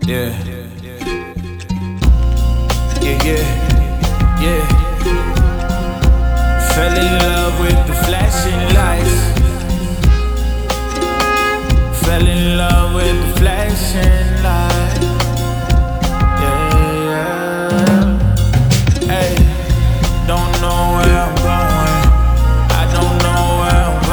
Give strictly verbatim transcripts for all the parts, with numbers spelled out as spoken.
Yeah. Yeah, yeah, yeah. Fell in love with the flashing lights. Fell in love with the flashing lights. Yeah, yeah. Hey, don't know where I'm going. I don't know where I'm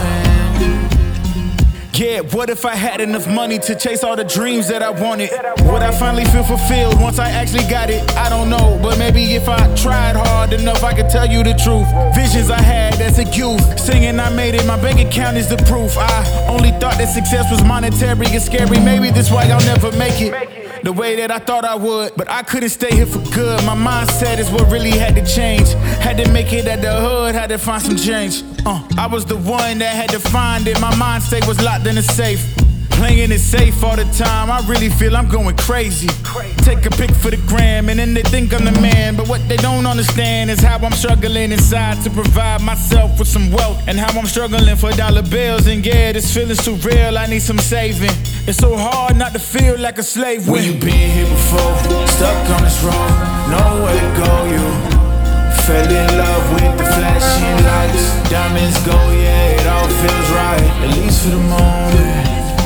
going. Yeah, what if I had enough money to chase all the dreams that I wanted? Would I finally feel fulfilled once I actually got it? I don't know, but maybe if I tried hard enough, I could tell you the truth. Visions I had as a youth, singing I made it, my bank account is the proof. I only thought that success was monetary and scary. Maybe that's why I'll never make it the way that I thought I would. But I couldn't stay here for good. My mindset is what really had to change. Had to make it at the hood, had to find some change. Uh, I was the one that had to find it. My mind state was locked in a safe. Playing it safe all the time, I really feel I'm going crazy. Take a pic for the gram and then they think I'm the man. But what they don't understand is how I'm struggling inside to provide myself with some wealth. And how I'm struggling for dollar bills. And yeah, this feeling's too real, I need some saving. It's so hard not to feel like a slave when, when you been here before, stuck on this road, nowhere to go. You fell in love with the flashing lights. Diamonds go, yeah, it all feels right. At least for the moment.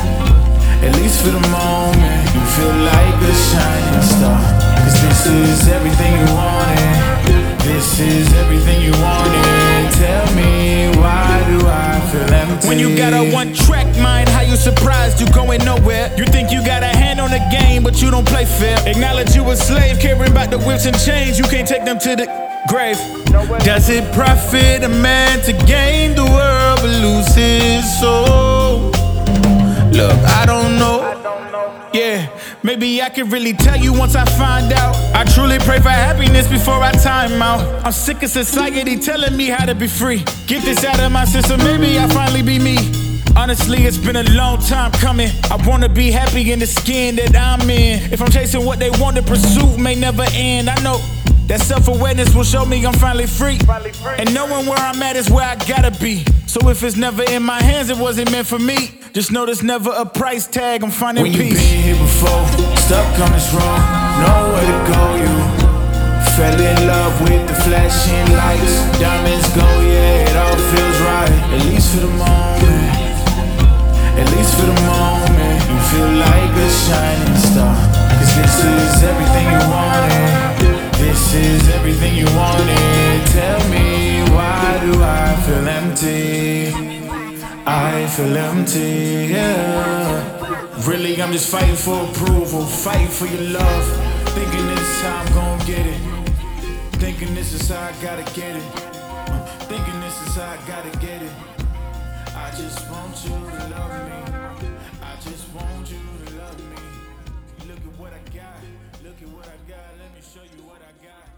At least for the moment, you feel like a shining star. Cause this is everything you wanted. This is everything you wanted. Tell me, why do I feel empty? When you got a one-track mind, how you surprised you going nowhere? You think you got a hand on the game, but you don't play fair. Acknowledge you a slave, caring about the whips and chains. You can't take them to the grave. Does it profit a man to gain the world but lose his soul? Look, I don't know. Yeah, maybe I can really tell you once I find out. I truly pray for happiness before I time out. I'm sick of society telling me how to be free. Get this out of my system, maybe I'll finally be me. Honestly, it's been a long time coming. I wanna be happy in the skin that I'm in. If I'm chasing what they want, the pursuit may never end. I know that self-awareness will show me I'm finally free. And knowing where I'm at is where I gotta be. So if it's never in my hands, it wasn't meant for me. Just know there's never a price tag, I'm finding peace. When you've been here before, stuck on this road, nowhere to go. You fell in love with the flashing lights. Diamonds go, yeah, it all feels right. At least for the moment. At least for the moment, you feel like a shining star. Cause this is everything you wanted. This is everything you wanted. Tell me, why do I feel empty? I feel empty, yeah. Really, I'm just fighting for approval, fighting for your love. Thinking this is how I'm gonna get it. Thinking this is how I gotta get it. uh, Thinking this is how I gotta get it. I just want you to love me. I just want you to love me. Look at what I got, look at what I got. Let me show you what I got.